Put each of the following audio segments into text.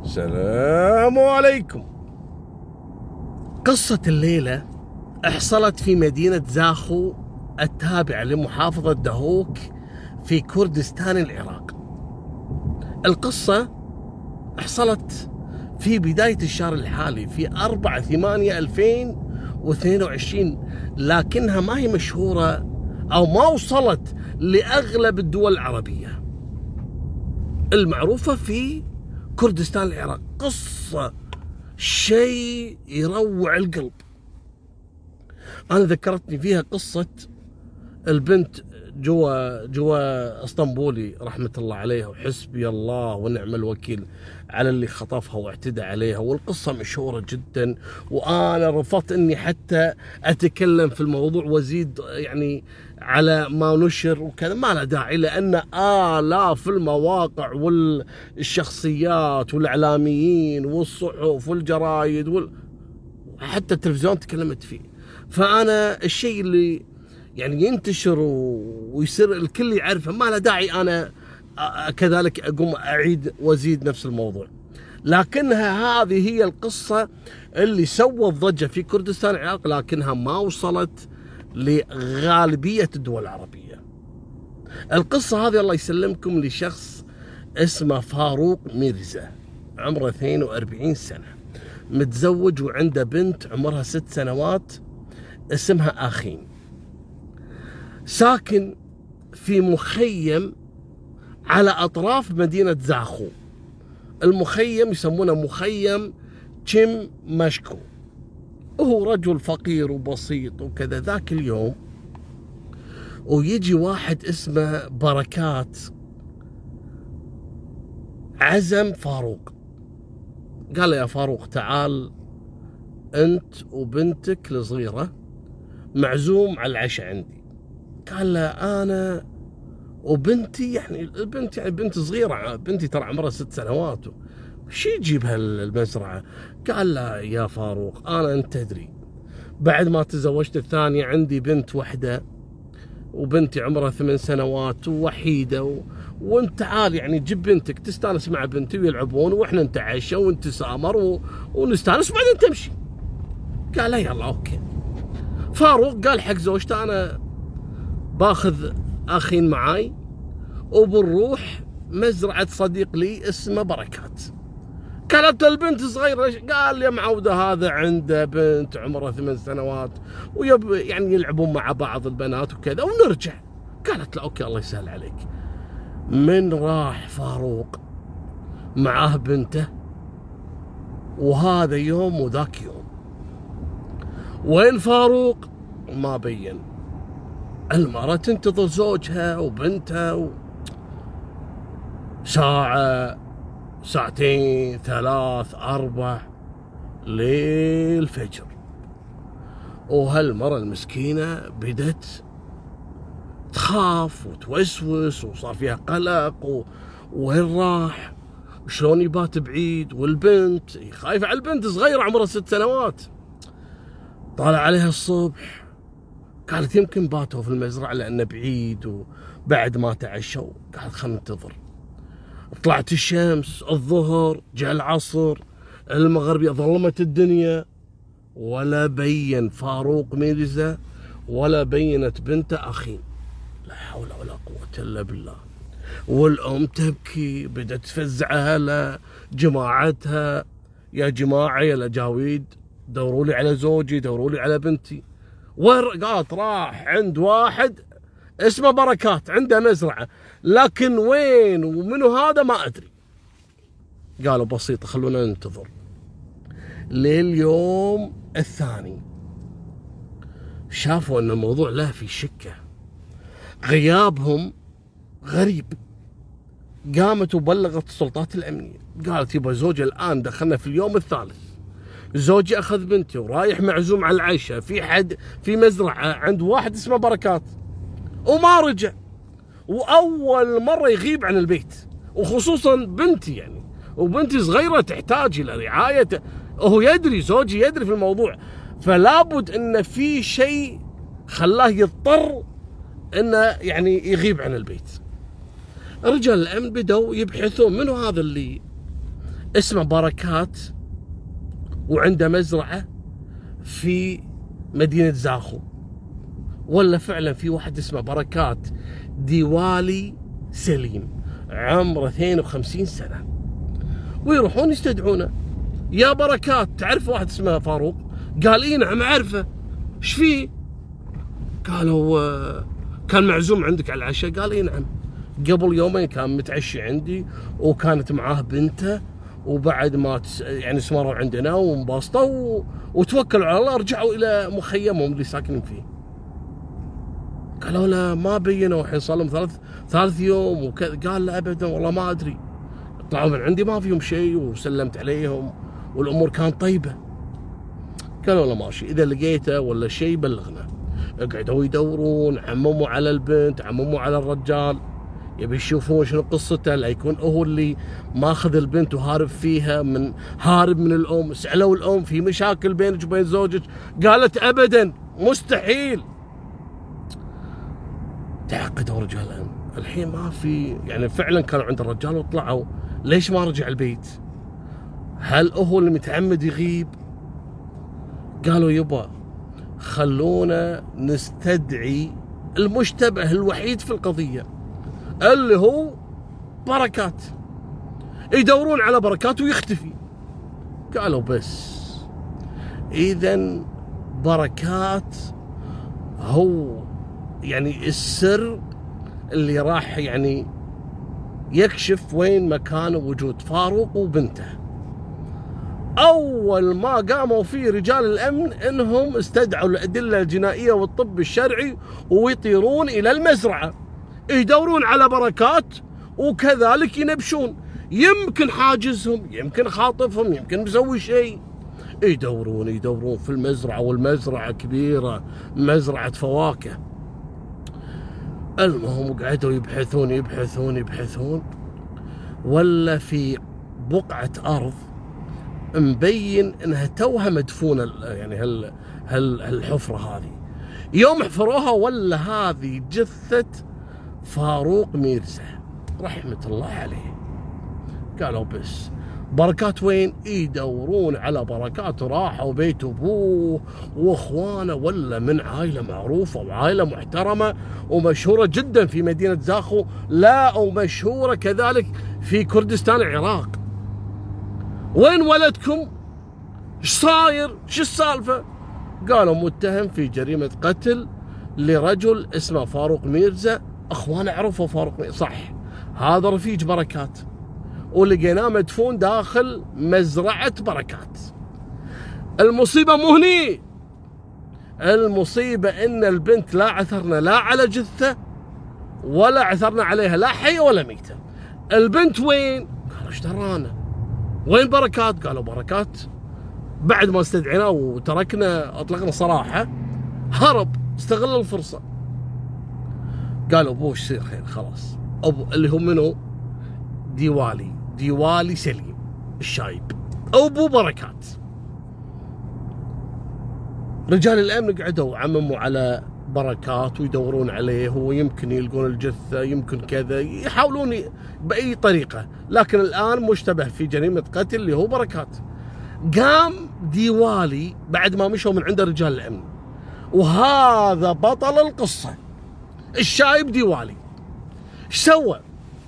السلام عليكم. قصة الليلة حصلت في مدينة زاخو التابعة لمحافظة دهوك في كردستان العراق. القصة حصلت في بداية الشهر الحالي في 4/8/2022، لكنها ما هي مشهورة أو ما وصلت لأغلب الدول العربية المعروفة في كردستان العراق. قصة شيء يروع القلب. أنا ذكرتني فيها قصة البنت جوا اسطنبولي رحمة الله عليها، وحسبي الله ونعم الوكيل على اللي خطفها واعتدى عليها، والقصة مشهورة جدا. وأنا رفضت أني حتى أتكلم في الموضوع وزيد يعني على ما نشر وكذا، ما له داعي، لأن آلاف المواقع والشخصيات والإعلاميين والصحف والجرايد حتى التلفزيون تكلمت فيه. فأنا الشيء اللي يعني ينتشر ويصير الكل يعرفه ما له داعي أنا كذلك أقوم أعيد وأزيد نفس الموضوع. لكنها هذه هي القصة اللي سوت ضجة في كردستان العراق، لكنها ما وصلت لغالبية الدول العربية. القصة هذه الله يسلمكم لشخص اسمه فاروق ميرزا، عمره 42 سنة، متزوج وعنده بنت عمرها 6 سنوات اسمها آخين، ساكن في مخيم على أطراف مدينة زاخو. المخيم يسمونه مخيم تشيم ماشكو. وهو رجل فقير وبسيط وكذا. ذاك اليوم ويجي واحد اسمه بركات عزم فاروق، قال له يا فاروق تعال أنت وبنتك الصغيرة معزوم على العشاء عندي. قال له أنا وبنتي، يعني البنت يعني بنت صغيرة، بنتي ترى عمرها 6 سنوات، شي يجيبها المزرعة؟ قال له يا فاروق أنت تدري بعد ما تزوجت الثانية عندي بنت واحدة، وبنتي عمرها 8 سنوات ووحيدة، وانت تعال يعني جيب بنتك تستانس مع بنتي ويلعبون واحنا نتعشى ونتسامر ونستانس وبعدين تمشي. قال له يلا اوكي. فاروق قال حق زوجته انا باخذ اخين معاي وبنروح مزرعة صديق لي اسمه بركات. قالت البنت صغيرة، قال يا معودة هذا عنده بنت عمرها 8 سنوات يعني يلعبون مع بعض البنات وكذا ونرجع. قالت له اوكي الله يسهل عليك. من راح فاروق معاه بنته، وهذا يوم وذاك يوم. وين فاروق؟ ما بين. المرأة تنتظر زوجها وبنتها ساعة، 2 3 4 للفجر. وهالمرة المسكينة بدت تخاف وتوسوس وصار فيها قلق، وين راح وشلون يبات بعيد، والبنت خايفة على البنت صغيرة عمرها 6 سنوات. طالع عليها الصبح، قالت يمكن باتوا في المزرعة لأنه بعيد وبعد ما تعشوا. قالت خلنا ننتظر. طلعت الشمس، الظهر جاء العصر، المغرب، ظلمت الدنيا، ولا بين فاروق ميرزا ولا بينت بنته آخين. لا حول ولا قوة إلا بالله. والأم تبكي، بدأت تفزع أهلها جماعتها، يا جماعة يا الأجاويد دوروا لي على زوجي، دوروا لي على بنتي. قالت راح عند واحد اسمه بركات عنده مزرعة، لكن وين ومنو هذا ما أدري. قالوا بسيطة خلونا ننتظر. لليوم الثاني شافوا أن الموضوع له في شكة، غيابهم غريب. قامت وبلغت السلطات الأمنية، قالت يبا زوجي الآن دخلنا في اليوم الثالث، زوجي أخذ بنتي ورايح معزوم على العشاء في مزرعة عند واحد اسمه بركات وما رجع، وأول مرة يغيب عن البيت، وخصوصا بنتي يعني، وبنتي صغيرة تحتاج إلى رعاية. وهو يدري، زوجي يدري في الموضوع، فلابد إن في شيء خلاه يضطر إنه يعني يغيب عن البيت. رجال الأمن بدوا يبحثون منو هذا اسمه بركات وعنده مزرعة في مدينة زاخو، ولا فعلا في واحد اسمه بركات ديوالي سليم عمره 52 سنة، ويروحون يستدعونه. يا بركات تعرف واحد اسمه فاروق؟ قال اي نعم اعرفه. ايش فيه؟ قالوا كان معزوم عندك على العشاء. قال اي نعم، قبل يومين كان متعشي عندي وكانت معاه بنته، وبعد ما يعني سمروا عندنا وانبسطوا وتوكلوا على الله رجعوا الى مخيمهم اللي ساكنين فيه. قالوا له ما بينوا الحين صار لهم ثالث يوم وكذا. قال لا ابدا والله ما ادري، طلعوا من عندي ما فيهم شيء وسلمت عليهم والامور كانت طيبه. قالوا له ماشي، اذا لقيته ولا شيء بلغنا. قعدوا يدورون، عمموا على البنت، عمموا على الرجال، يبي يشوفون شنو قصته، لا يكون هو اللي ماخذ البنت وهارب فيها، هارب من الام. سالوا الام في مشاكل بينك وبين زوجك؟ قالت ابدا مستحيل. تعقدوا رجال الامن، الحين ما في، يعني فعلا كانوا عند الرجال وطلعوا، ليش ما رجع البيت؟ هل هو اللي متعمد يغيب؟ قالوا يبا خلونا نستدعي المشتبه الوحيد في القضية اللي هو بركات. يدورون على بركات ويختفي. قالوا بس إذا بركات هو يعني السر اللي راح يعني يكشف وين مكان وجود فاروق وبنته. أول ما قاموا فيه رجال الأمن إنهم استدعوا الأدلة الجنائية والطب الشرعي ويطيرون إلى المزرعة يدورون على بركات، وكذلك ينبشون، يمكن حاجزهم، يمكن خاطفهم، يمكن مسوي شيء. يدورون في المزرعة، والمزرعة كبيرة، مزرعة فواكه. المهم قعدوا يبحثون ولا في بقعة أرض مبين انها توها مدفونه، يعني هالحفره هذه. يوم حفروها ولا هذه جثه فاروق ميرزا رحمه الله عليه. قالوا بس بركات وين؟ يدورون على بركات، راحوا بيت ابوه واخوانه، ولا من عائله معروفه وعائله محترمه ومشهوره جدا في مدينه زاخو، لا ومشهوره كذلك في كردستان العراق. وين ولدكم؟ ايش صاير؟ ايش السالفه؟ قالوا متهم في جريمه قتل لرجل اسمه فاروق ميرزا. اخوانه عرفوا فاروق ميرزا، صح هذا رفيج بركات، ولقيناه مدفون داخل مزرعه بركات. المصيبه مو هني، المصيبه ان البنت لا عثرنا لا على جثه ولا عثرنا عليها لا حيه ولا ميته. البنت وين؟ قالوا ايش درانا؟ وين بركات؟ قالوا بركات بعد ما استدعيناه وتركنا اطلقنا صراحه هرب، استغل الفرصه. قالوا ابوه ايش يصير خير خلاص. ابو اللي هو منو؟ ديوالي سليم الشايب، ابو بركات. رجال الامن قعدوا عمموا على بركات ويدورون عليه، ويمكن يلقون الجثه، يمكن كذا، يحاولون باي طريقه، لكن الان مشتبه في جريمه قتل اللي هو بركات. قام ديوالي بعد ما مشوا من عند رجال الامن، وهذا بطل القصه الشايب ديوالي. ايش سوى؟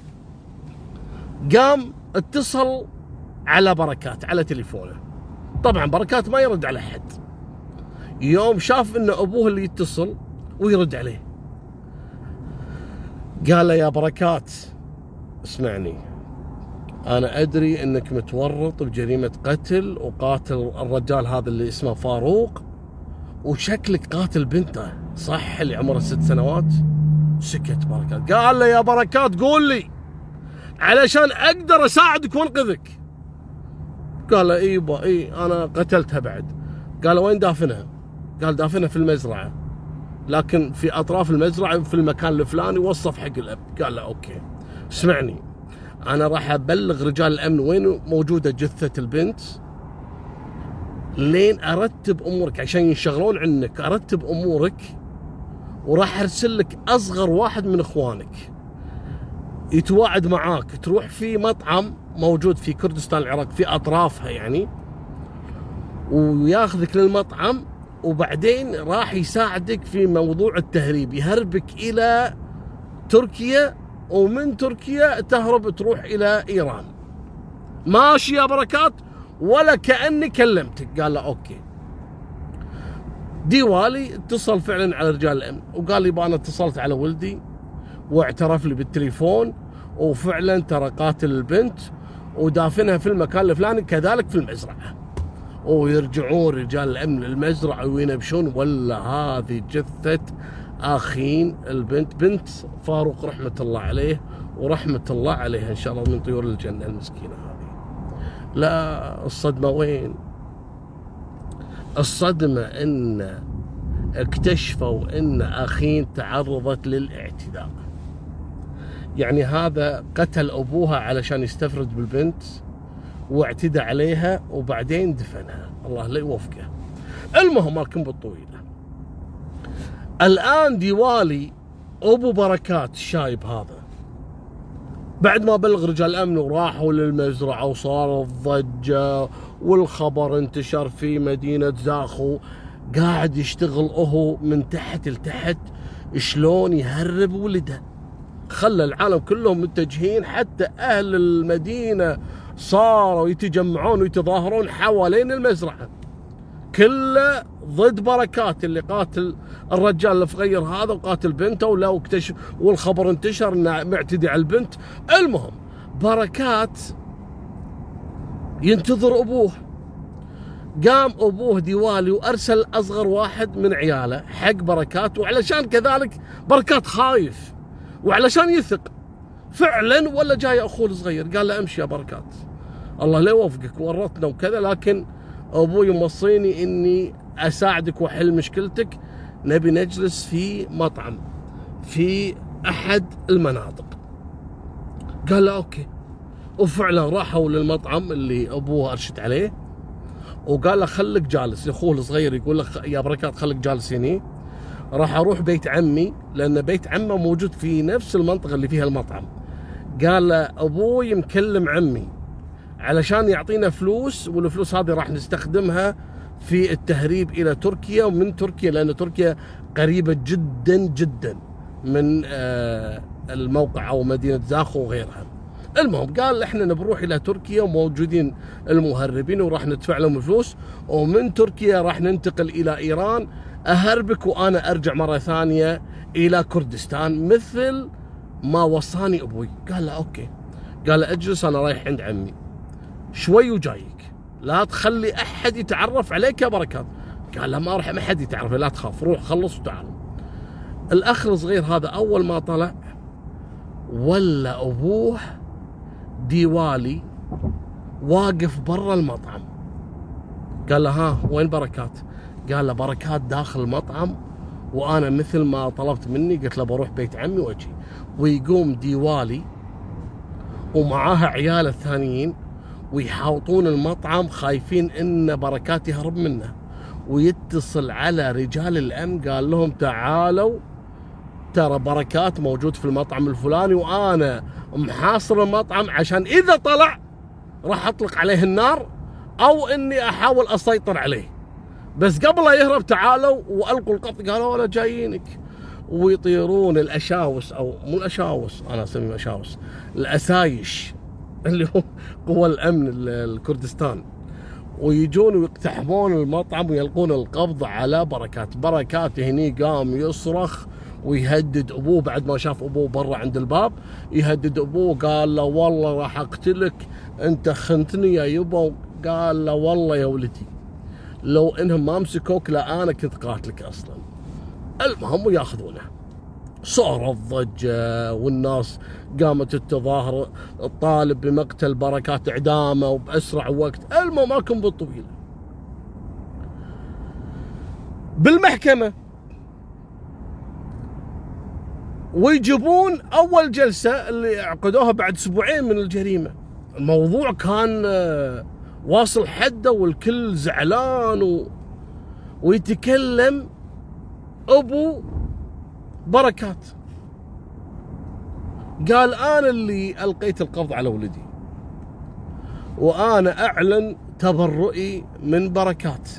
قام اتصل على بركات على تليفونه. طبعا بركات ما يرد على حد. يوم شاف ان ابوه اللي يتصل ويرد عليه، قال له يا بركات اسمعني، انا ادري انك متورط بجريمه قتل وقاتل الرجال هذا اللي اسمه فاروق، وشكلك قاتل بنته صح اللي عمرها 6 سنوات. سكت بركات. قال له يا بركات قول لي علشان اقدر اساعدك وانقذك. قال له ايبا انا قتلتها بعد. قال وين دافنها؟ قال دافنها في المزرعه، لكن في اطراف المزرعه في المكان الفلاني، وصف حق الاب. قال له اوكي اسمعني، انا راح ابلغ رجال الامن وين موجوده جثه البنت، لين ارتب امورك عشان ينشغلون عنك، ارتب امورك وراح ارسل لك اصغر واحد من اخوانك يتواعد معاك تروح في مطعم موجود في كردستان العراق في اطرافها يعني، وياخذك للمطعم، وبعدين راح يساعدك في موضوع التهريب، يهربك الى تركيا، ومن تركيا تهرب تروح الى ايران. ماشي يا بركات؟ ولا كأني كلمتك. قال له اوكي. ديوالي اتصل فعلا على رجال الامن وقال لي انا اتصلت على ولدي واعترف لي بالتليفون، وفعلا ترى قاتل البنت ودافنها في المكان الفلاني، كذلك في المزرعه. ويرجعون رجال الامن للمزرعه وينبشون، ولا هذه جثه اخين البنت، بنت فاروق رحمه الله عليه، ورحمه الله عليها ان شاء الله من طيور الجنه المسكينه هذه. لا الصدمه وين؟ الصدمه ان اكتشفوا ان اخين تعرضت للاعتداء. يعني هذا قتل ابوها علشان يستفرد بالبنت واعتدى عليها وبعدين دفنها، الله لا يوفقه. المهم مالكم بالطويله. الان ديوالي ابو بركات الشايب هذا بعد ما بلغ رجال الامن وراحوا للمزرعه وصارت ضجه والخبر انتشر في مدينه زاخو، قاعد يشتغل هو من تحت لتحت شلون يهرب ولده. خلى العالم كلهم متجهين، حتى اهل المدينه صاروا يتجمعون ويتظاهرون حوالين المزرعه، كله ضد بركات اللي قاتل الرجال الفقير هذا وقاتل بنته، ولو اكتشف والخبر انتشر انه معتدي على البنت. المهم بركات ينتظر ابوه، قام ابوه ديوالي وارسل اصغر واحد من عياله حق بركات، وعلشان كذلك بركات خايف وعلشان يثق فعلا، ولا جاي اخوه الصغير قال له امشي يا بركات، الله لا يوفقك ورطنا وكذا، لكن ابوي موصيني اني اساعدك واحل مشكلتك، نبي نجلس في مطعم في احد المناطق. قال له اوكي. وفعلا راحوا للمطعم اللي ابوه ارشد عليه، وقال له خليك جالس، لاخوه الصغير يقول له يا بركات خليك جالس هني، راح اروح بيت عمي، لان بيت عمه موجود في نفس المنطقه اللي فيها المطعم. قال له ابوي مكلم عمي علشان يعطينا فلوس، والفلوس هذه راح نستخدمها في التهريب الى تركيا، ومن تركيا لان تركيا قريبه جدا جدا من الموقع او مدينه زاخو وغيرها. المهم قال احنا نروح الى تركيا وموجودين المهربين وراح ندفع لهم الفلوس، ومن تركيا راح ننتقل الى ايران، اهربك وانا ارجع مره ثانيه الى كردستان مثل ما وصاني ابوي. قال له اوكي. قال له اجلس انا رايح عند عمي شوي وجايك، لا تخلي احد يتعرف عليك يا بركات. قال له ما راح ما حد يتعرف، لا تخاف، روح خلص وتعال. الاخ الصغير هذا اول ما طلع ولا ابوه ديوالي واقف برا المطعم. قال له ها وين بركات؟ قال له بركات داخل المطعم، وانا مثل ما طلبت مني قلت له بروح بيت عمي واجي. ويقوم ديوالي ومعاها عياله الثانيين ويحاوطون المطعم خايفين ان بركات يهرب منه، ويتصل على رجال الامن قال لهم تعالوا ترى بركات موجود في المطعم الفلاني، وانا محاصر المطعم عشان اذا طلع راح اطلق عليه النار او اني احاول اسيطر عليه، بس قبل لا يهرب تعالوا والقوا القبض. قالوا ولا جايينك. ويطيرون الاشاوس، او مو الاشاوس انا اسميهم اشاوس، الاسايش اللي هو قوى الامن الكردستان، ويجون ويقتحمون المطعم ويلقون القبض على بركات. بركات هني قام يصرخ ويهدد ابوه بعد ما شاف ابوه برا عند الباب، يهدد ابوه قال له والله راح اقتلك انت خنتني يا يبا. قال له والله يا ولدي لو انهم ما مسكوك لا انا كنت قاتلك اصلا. المهم وياخذونه. صارت ضجه والناس قامت التظاهر الطالب بمقتل بركات اعدامه وباسرع وقت. المهم ماكم بالطويل. بالمحكمه ويجيبون اول جلسه اللي عقدوها بعد اسبوعين من الجريمه. الموضوع كان واصل حده والكل زعلان ويتكلم ابو بركات قال أنا اللي ألقيت القبض على ولدي، وأنا أعلن تبرؤي من بركات،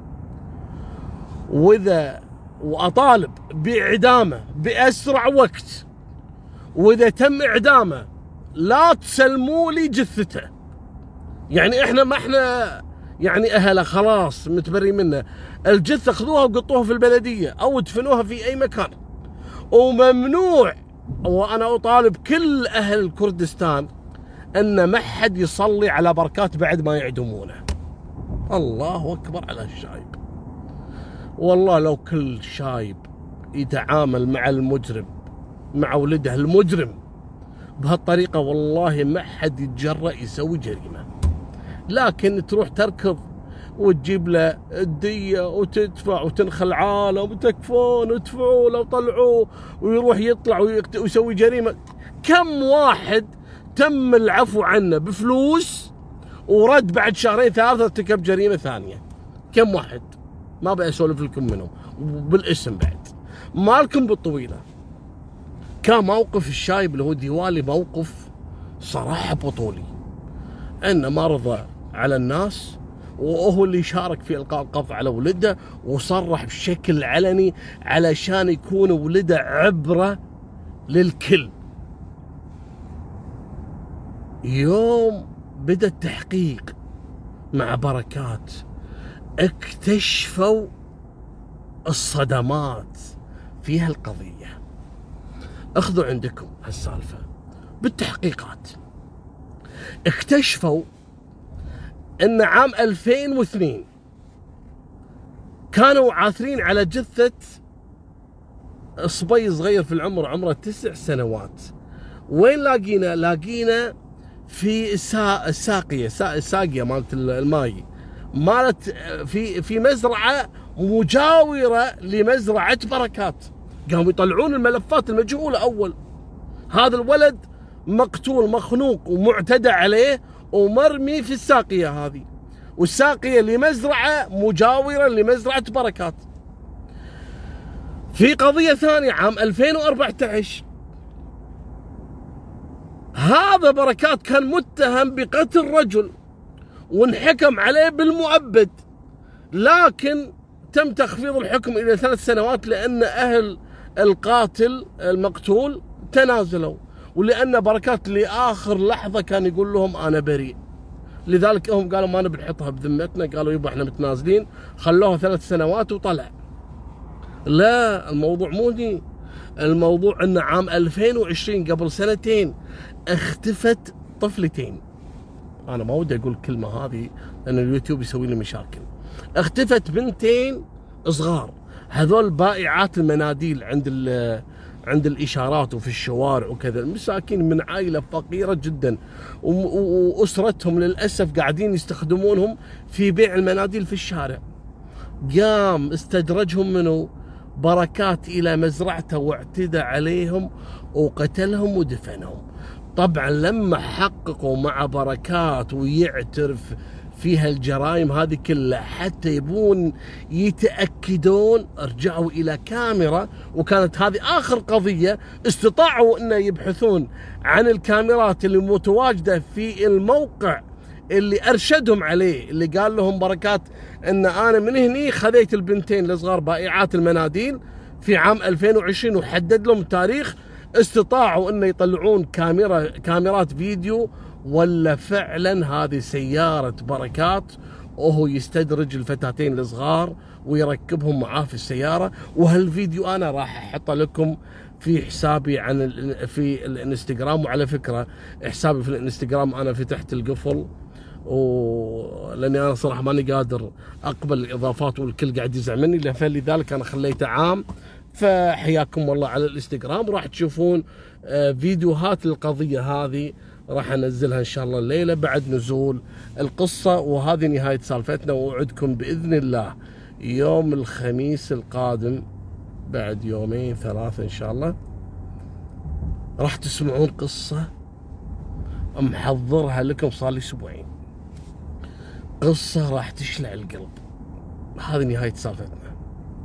وأطالب بإعدامه بأسرع وقت، وإذا تم إعدامه لا تسلموا لي جثته. يعني إحنا ما إحنا يعني أهله خلاص متبري منه، الجثة خذوها وقطوها في البلدية أو ادفنوها في أي مكان، وممنوع. وأنا أطالب كل أهل كردستان أن ما حد يصلي على بركات بعد ما يعدمونه. الله أكبر على الشايب. والله لو كل شايب يتعامل مع المجرم، مع ولده المجرم بهالطريقة، والله ما حد يتجرأ يسوي جريمة. لكن تروح تركض وتجيب له الدية وتدفع وتنخل عالم وتكفون وتدفعوا له وطلعوه ويروح يطلع ويسوي جريمة. كم واحد تم العفو عنه بفلوس ورد بعد شهرين ثلاثة ارتكب جريمة ثانية؟ كم واحد؟ ما ابي اسولف لكم منهم بالاسم بعد، مالكم بالطويلة. كان موقف الشايب اللي هو ديوالي موقف صراحة بطولي، انه ما رضى على الناس، وهو اللي شارك في القاء القبض على ولده، وصرح بشكل علني علشان يكون ولده عبرة للكل. يوم بدأ التحقيق مع بركات اكتشفوا الصدمات في هالقضية. اخذوا عندكم هالسالفة بالتحقيقات. اكتشفوا ان عام 2002 كانوا عاثرين على جثة صبي صغير في العمر، عمره 9 سنوات. وين لاقينا؟ لاقينا في الساقية مالت الماي، مالت في مزرعة مجاورة لمزرعة بركات. قاموا يطلعون الملفات المجهولة. أول هذا الولد مقتول مخنوق ومعتدى عليه ومرمي في الساقية هذه، والساقية لمزرعة مجاورة لمزرعة بركات. في قضية ثانية عام 2014 هذا بركات كان متهم بقتل رجل وانحكم عليه بالمؤبد، لكن تم تخفيض الحكم إلى 3 سنوات لأن أهل القاتل المقتول تنازلوا، ولأن بركات لآخر لحظة كان يقول لهم أنا بريء. لذلك هم قالوا ما نبي نحطها بذمتنا، قالوا يبا احنا متنازلين، خلوها 3 سنوات وطلع. لا، الموضوع مو دي. الموضوع أن عام 2020 قبل 2 سنين اختفت طفلتين. أنا ما ودي أقول الكلمة هذه لأن اليوتيوب يسوي لي مشاكل. اختفت بنتين صغار، هذول بائعات المناديل عند الإشارات وفي الشوارع وكذا، المساكين من عائلة فقيرة جدا، وأسرتهم للأسف قاعدين يستخدمونهم في بيع المناديل في الشارع. قام استدرجهم منه بركات إلى مزرعته واعتدى عليهم وقتلهم ودفنهم. طبعا لما حققوا مع بركات ويعترف فيها الجرائم هذه كلها حتى يبون يتأكدون، رجعوا إلى كاميرا، وكانت هذه آخر قضية استطاعوا أن يبحثون عن الكاميرات اللي متواجدة في الموقع اللي أرشدهم عليه، اللي قال لهم بركات أن أنا من هني خذيت البنتين الصغار بائعات المناديل في عام 2020 وحدد لهم تاريخ. استطاعوا أن يطلعون كاميرات فيديو، ولا فعلا هذه سيارة بركات وهو يستدرج الفتاتين الصغار ويركبهم معاه في السيارة. وهالفيديو أنا راح أحطه لكم في حسابي في الانستغرام. وعلى فكرة حسابي في الانستغرام أنا فتحت القفل، لأني أنا صراحة ماني قادر أقبل الإضافات والكل قاعد يزعل مني، فلذلك أنا خليته عام. فحياكم الله على الانستغرام، راح تشوفون فيديوهات القضية هذه راح انزلها ان شاء الله الليله بعد نزول القصه. وهذه نهايه سالفتنا، واوعدكم باذن الله يوم الخميس القادم بعد 2 3 ان شاء الله راح تسمعون قصه محضرها لكم صار لي 2 أسبوع، قصه راح تشلع القلب. هذه نهايه سالفتنا،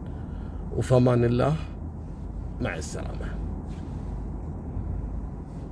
وفمان الله، مع السلامه.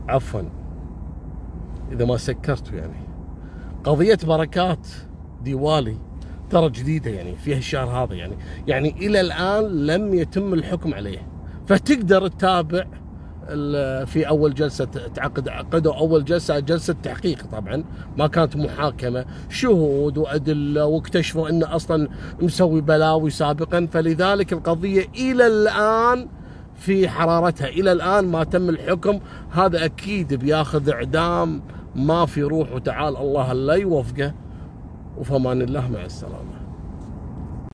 عفوا إذا ما سكرتوا يعني. قضية بركات ديوالي ترى جديدة يعني في هالشهر هذا يعني إلى الآن لم يتم الحكم عليه، فتقدر تتابع في أول جلسة عقدوا أول جلسة تحقيق، طبعا ما كانت محاكمة، شهود وأدلة، واكتشفوا أنه أصلا مسوي بلاوي سابقا، فلذلك القضية إلى الآن في حرارتها، إلى الآن ما تم الحكم. هذا أكيد بياخذ إعدام، ما في روح وتعال الله لا يوفقه. وفمان الله، مع السلامة.